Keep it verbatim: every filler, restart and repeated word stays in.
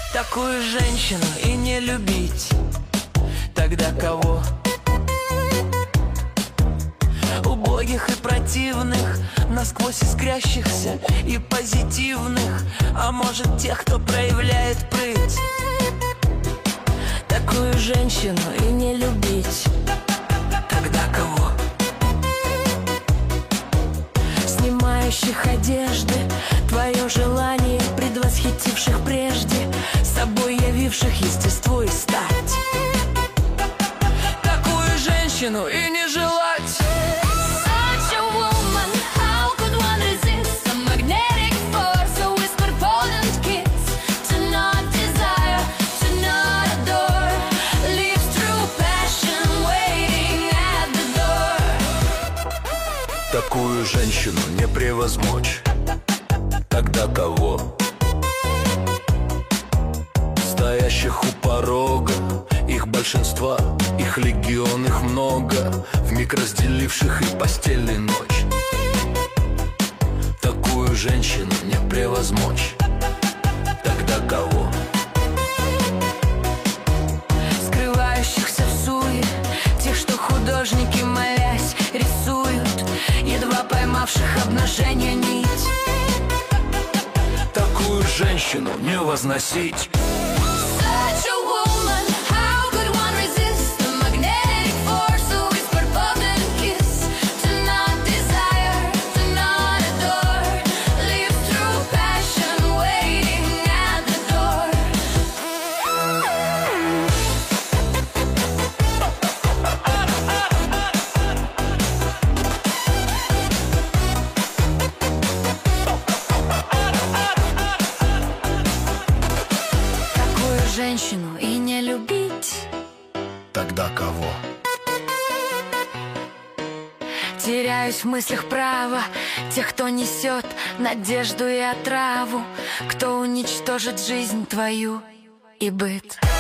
Такую женщину и не любить. Тогда кого? Убогих и противных, насквозь искрящихся и позитивных, а может тех, кто проявляет прыть. Такую женщину и не любить. Тогда кого? Снимающих одежды, твое желание, предвосхитивших прежде, собой явивших естество и стать. Такую женщину и не желать. Такую женщину не превозмочь. Тогда кого? Стоящих у порога, их большинства, их легион, их много, вмиг разделивших и постель, и ночь. Такую женщину не превозмочь. Тогда кого? Скрывающихся в суе, тех, что художники, молясь, рисуют, едва поймавших обнажение нить. Такую женщину не возносить. Женщину и не любить. Тогда кого? Теряюсь в мыслях права тех, кто несет надежду и отраву, кто уничтожит жизнь твою и быт.